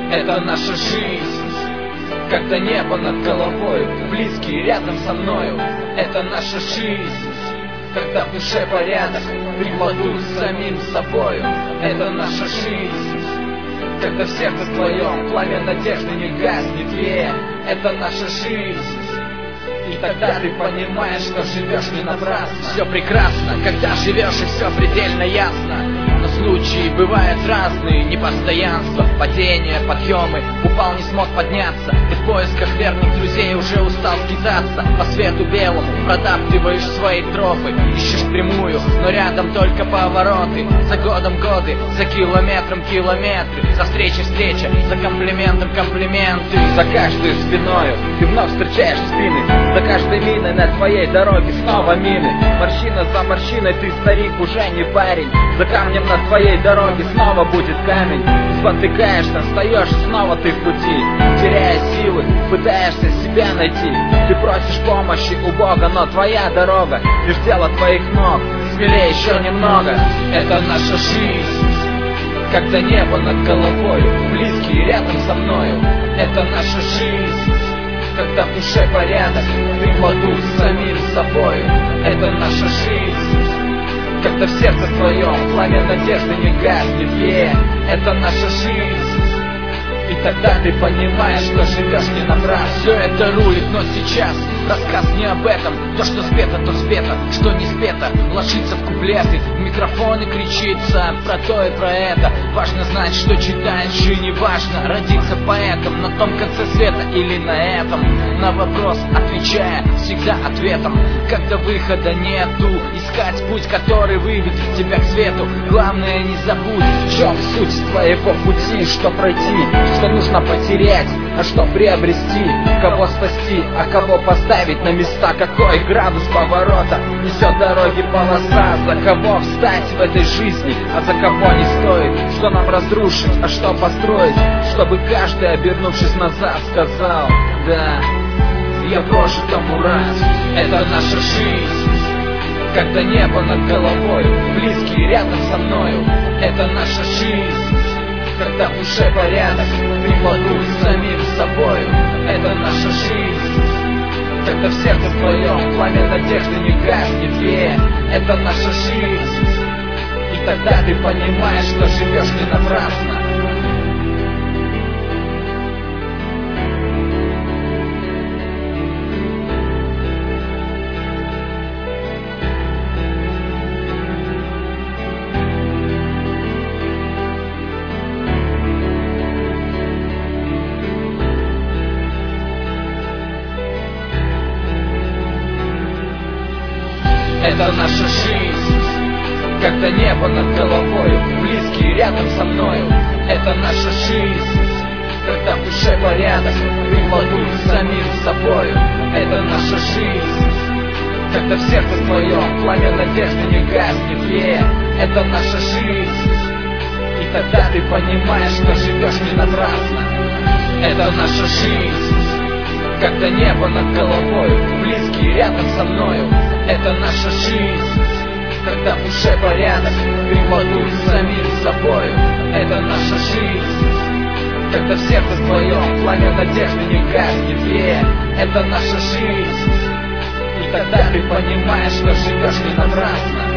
Это наша жизнь, когда небо над головой, близкие рядом со мною. Это наша жизнь, когда в душе порядок, ты в ладу с самим собою. Это наша жизнь, когда в сердце твоем пламя надежды не гаснет вея. Это наша жизнь, и тогда ты понимаешь, что живешь не напрасно. Все прекрасно, когда живешь, и все предельно ясно. Но случаи бывают разные, непостоянство, падения, подъемы. Упал, не смог подняться, ты в поисках верных друзей уже устал скитаться. По свету белому протаптываешь свои тропы, ищешь прямую, но рядом только повороты. За годом годы, за километром километры, за встречей встреча, за комплиментом комплименты. За каждой спиною ты вновь встречаешь спины, за каждой миной на твоей дороге снова мины. Морщина за морщиной, ты, старик, уже не парень. За камнем на твоей дороге снова будет камень. Спотыкаешься, встаешь, снова ты в пути. Теряя силы, пытаешься себя найти. Ты просишь помощи у Бога, но твоя дорога лишь дело твоих ног. Смелее еще немного. Это наша жизнь, когда небо над головой, близкие рядом со мною. Это наша жизнь, когда в душе порядок, ты в ладу с самим собою. Это наша жизнь, когда в сердце твоем пламя надежды не гаснет вея. Это наша жизнь, и тогда ты понимаешь, что живешь не напрасно. Все это рулит, но сейчас рассказ не об этом. То, что спето, то спето, что не спето ложится в куплеты, в микрофоны кричится про то и про это. Важно знать, что читаешь, и не важно родиться поэтом на том конце света или на этом. На вопрос отвечая всегда ответом. Когда выхода нету, искать путь, который выведет тебя к свету. Главное, не забудь, в чем суть твоего пути, что пройти, что нужно потерять, а что приобрести. Кого спасти, а кого поставить на места. Какой градус поворота несет дороги полоса. За кого встать в этой жизни, а за кого не стоит. Что нам разрушить, а что построить, чтобы каждый, обернувшись назад, сказал: да, я прожитому рад. Это наша жизнь, когда небо над головой, близкие рядом со мною. Это наша жизнь, когда в душе порядок, ты в ладу с самим собою. Это наша жизнь, когда в сердце твоем пламя надежды не гаснет вея. Это наша жизнь, и тогда ты понимаешь, что живешь не напрасно. Это наша жизнь, когда небо над головой, близкие рядом со мною. Это наша жизнь, когда в душе порядок, ты в ладу с самим собою. Это наша жизнь, когда в сердце твоем пламя надежды не гаснет вея. Это наша жизнь, и тогда ты понимаешь, что живешь не напрасно. Это наша жизнь, когда небо над головой, близкие рядом со мною. Это наша жизнь, когда в душе порядок, ты в ладу с самим собою. Это наша жизнь, когда в сердце твоем пламя надежды не гаснет вея. Это наша жизнь, и тогда ты понимаешь, что живешь не напрасно.